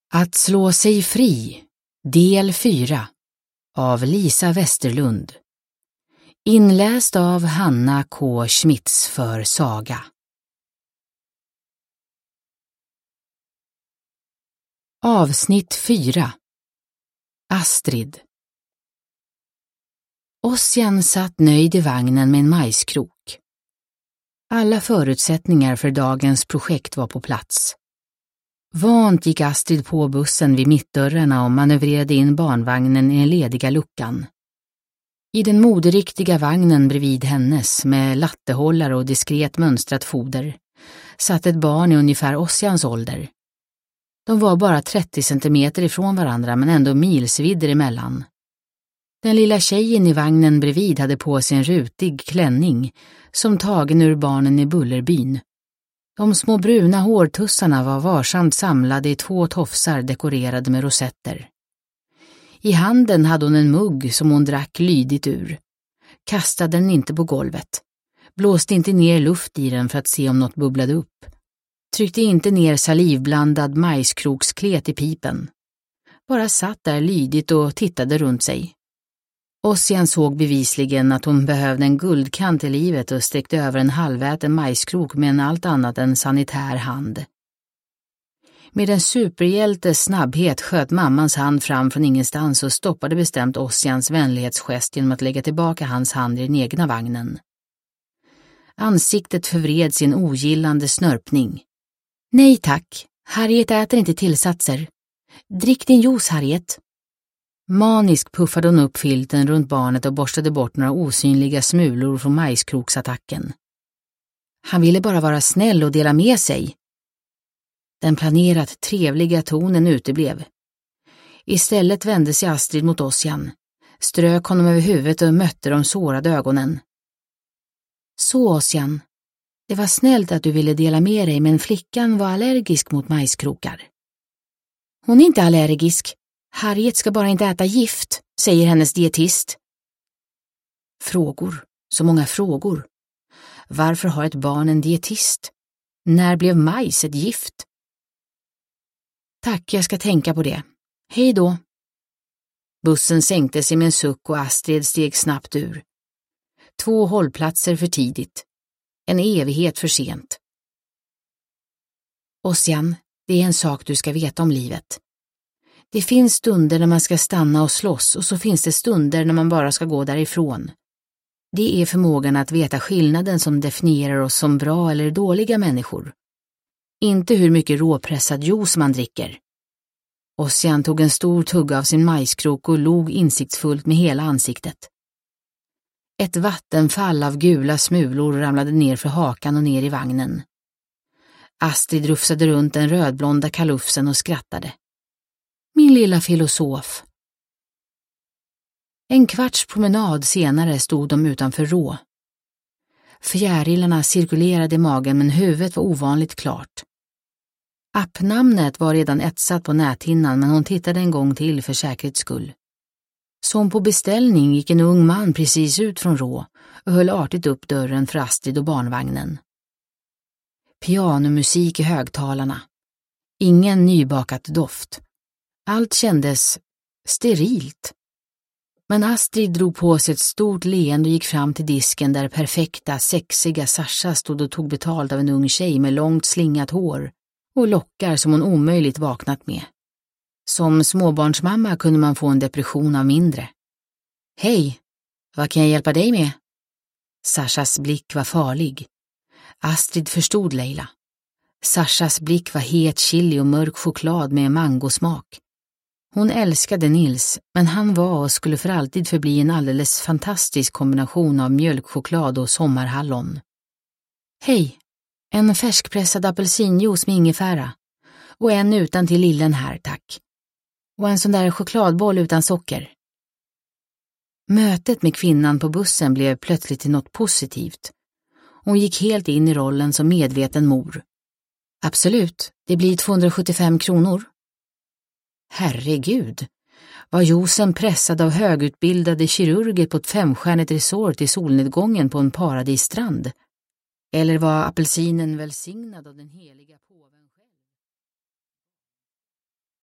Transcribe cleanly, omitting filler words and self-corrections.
Att slå sig fri, del 4 av Lisa Westerlund. Inläst av Hanna K. Schmitz för Saga. Avsnitt 4. Astrid. Ossian satt nöjd i vagnen med en majskrok. Alla förutsättningar för dagens projekt var på plats. Vant gick Astrid på bussen vid mittdörrarna och manövrerade in barnvagnen i den lediga luckan. I den moderiktiga vagnen bredvid hennes, med lattehållare och diskret mönstrat foder, satt ett barn i ungefär Ossians ålder. De var bara 30 centimeter ifrån varandra men ändå milsvidder emellan. Den lilla tjejen i vagnen bredvid hade på sig en rutig klänning som tagen ur barnen i Bullerbyn. De små bruna hårtussarna var varsamt samlade i 2 tofsar dekorerade med rosetter. I handen hade hon en mugg som hon drack lydigt ur. Kastade den inte på golvet. Blåste inte ner luft i den för att se om något bubblade upp. Tryckte inte ner salivblandad majskroksklet i pipen. Bara satt där lydigt och tittade runt sig. Ossian såg bevisligen att hon behövde en guldkant i livet och sträckte över en halväten majskrok med en allt annat än sanitär hand. Med en superhjältes snabbhet sköt mammans hand fram från ingenstans och stoppade bestämt Ossians vänlighetsgest genom att lägga tillbaka hans hand i den egna vagnen. Ansiktet förvred sin ogillande snörpning. Nej tack, Harriet äter inte tillsatser. Drick din juice, Harriet. Manisk puffade hon upp filten runt barnet och borstade bort några osynliga smulor från majskroksattacken. Han ville bara vara snäll och dela med sig. Den planerat trevliga tonen uteblev. Istället vände sig Astrid mot Ossian, strök honom över huvudet och mötte de sårade ögonen. Så Ossian, det var snällt att du ville dela med dig, men flickan var allergisk mot majskrokar. Hon är inte allergisk. Harriet ska bara inte äta gift, säger hennes dietist. Frågor, så många frågor. Varför har ett barn en dietist? När blev majs ett gift? Tack, jag ska tänka på det. Hej då. Bussen sänkte sig med en suck och Astrid steg snabbt ur. 2 hållplatser för tidigt. En evighet för sent. Ossian, det är en sak du ska veta om livet. Det finns stunder när man ska stanna och slåss och så finns det stunder när man bara ska gå därifrån. Det är förmågan att veta skillnaden som definierar oss som bra eller dåliga människor. Inte hur mycket råpressad juice man dricker. Ossian tog en stor tugga av sin majskrok och log insiktsfullt med hela ansiktet. Ett vattenfall av gula smulor ramlade ner för hakan och ner i vagnen. Astrid rufsade runt den rödblonda kalufsen och skrattade. Min lilla filosof. En kvarts promenad senare stod de utanför Rå. Fjärilarna cirkulerade i magen men huvudet var ovanligt klart. Appnamnet var redan etsat på näthinnan men hon tittade en gång till för säkerhets skull. Som på beställning gick en ung man precis ut från Rå och höll artigt upp dörren för Astrid och barnvagnen. Pianomusik i högtalarna. Ingen nybakat doft. Allt kändes sterilt. Men Astrid drog på sig ett stort leende och gick fram till disken där perfekta, sexiga Sasha stod och tog betalt av en ung tjej med långt slingat hår och lockar som hon omöjligt vaknat med. Som småbarnsmamma kunde man få en depression av mindre. Hej, vad kan jag hjälpa dig med? Sashas blick var farlig. Astrid förstod Leila. Sashas blick var het chili och mörk choklad med mangosmak. Hon älskade Nils, men han var och skulle för alltid förbli en alldeles fantastisk kombination av mjölkchoklad och sommarhallon. Hej, en färskpressad apelsinjuice med ingefära. Och en utan till lillen här, tack. Och en sån där chokladboll utan socker. Mötet med kvinnan på bussen blev plötsligt till något positivt. Hon gick helt in i rollen som medveten mor. Absolut, det blir 275 kronor. Herregud, var Josen pressad av högutbildade kirurger på ett 5-stjärnigt resort i solnedgången på en paradisstrand? Eller var apelsinen välsignad av den heliga påven?